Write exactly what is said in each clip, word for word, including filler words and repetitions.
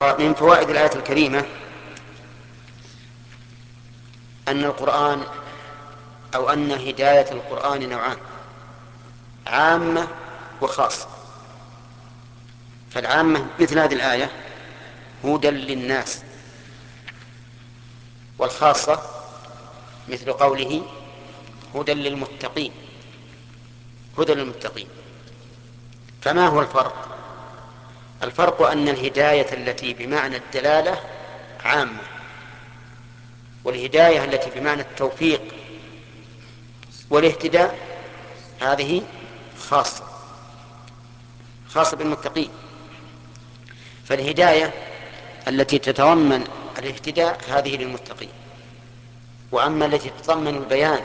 من فوائد الآية الكريمة أن القرآن أو أن هداية القرآن نوعان: عامة وخاصة. فالعامة مثل هذه الآية هدى للناس، والخاصة مثل قوله هدى للمتقين. هدى للمتقين. فما هو الفرق؟ الفرق أن الهداية التي بمعنى الدلالة عامة، والهداية التي بمعنى التوفيق والاهتداء هذه خاصة خاصة بالمتقين. فالهداية التي تتضمن الاهتداء هذه للمتقين، وأما التي تتضمن البيان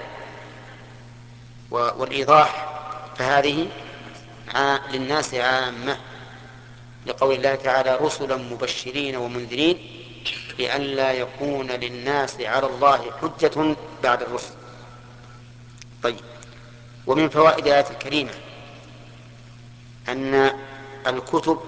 والإيضاح فهذه للناس عامة، لقول الله تعالى: رسلا مبشرين ومنذرين لئلا يكون للناس على الله حجة بعد الرسل. طيب، ومن فوائد الآية الكريمة أن الكتب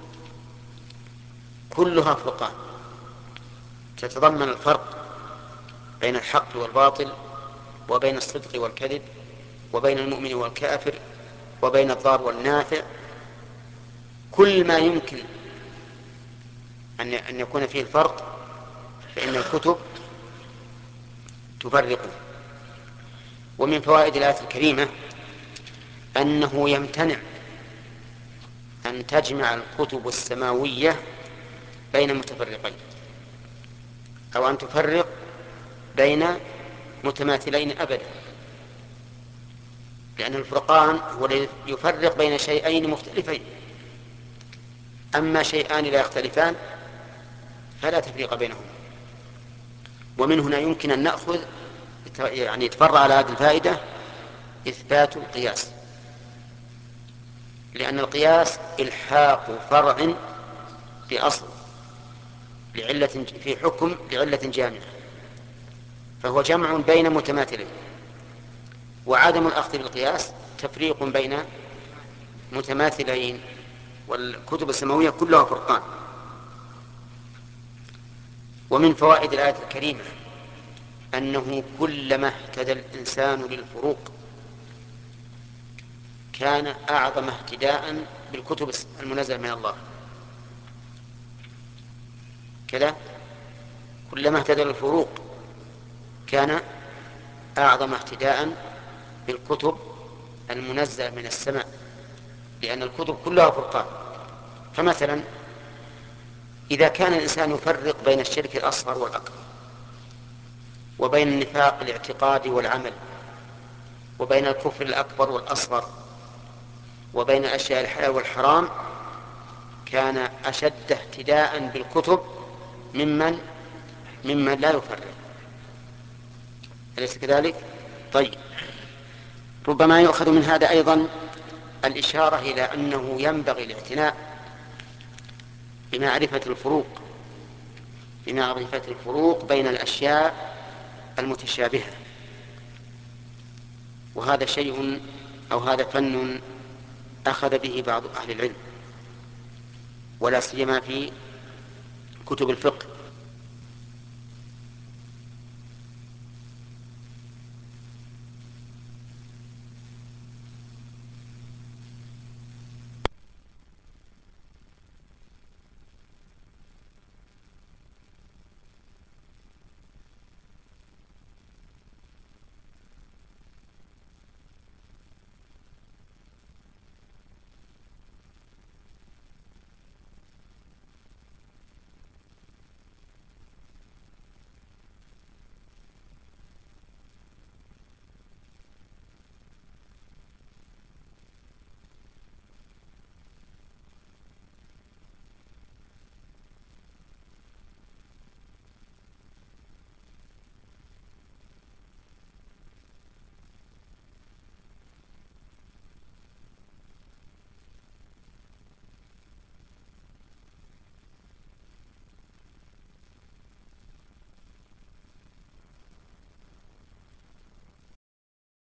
كلها فرقان، تتضمن الفرق بين الحق والباطل، وبين الصدق والكذب، وبين المؤمن والكافر، وبين الضار والنافع. كل ما يمكن أن يكون فيه الفرق فإن الكتب تفرقه. ومن فوائد الآية الكريمة أنه يمتنع أن تجمع الكتب السماوية بين متفرقين، أو أن تفرق بين متماثلين أبدا، لأن الفرقان هو الذي يفرق بين شيئين مختلفين. أما شيئان لا يختلفان فلا تفريق بينهما. ومن هنا يمكن أن نأخذ يعني يتفرع على هذه الفائدة إثبات القياس، لأن القياس إلحاق فرع بأصل لعلة في حكم لعلة جامعة، فهو جمع بين متماثلين. وعدم الأخذ بالقياس تفريق بين متماثلين، والكتب السماوية كلها فرقان. ومن فوائد الآية الكريمة أنه كلما اهتدى الإنسان للفروق كان أعظم اهتداء بالكتب المنزلة من الله. كذا كلما اهتدى للفروق كان أعظم اهتداء بالكتب المنزلة من السماء، لأن الكتب كلها فرقان. فمثلا إذا كان الإنسان يفرق بين الشرك الأصغر والأكبر، وبين النفاق الاعتقادي والعمل، وبين الكفر الأكبر والأصغر، وبين أشياء الحلال والحرام، كان أشد اهتداء بالكتب ممن ممن لا يفرق. أليس كذلك؟ طيب، ربما يؤخذ من هذا أيضا الإشارة إلى أنه ينبغي الاعتناء بمعرفة الفروق بمعرفة الفروق بين الأشياء المتشابهة. وهذا شيء أو هذا فن أخذ به بعض أهل العلم، ولا سيما في كتب الفقه،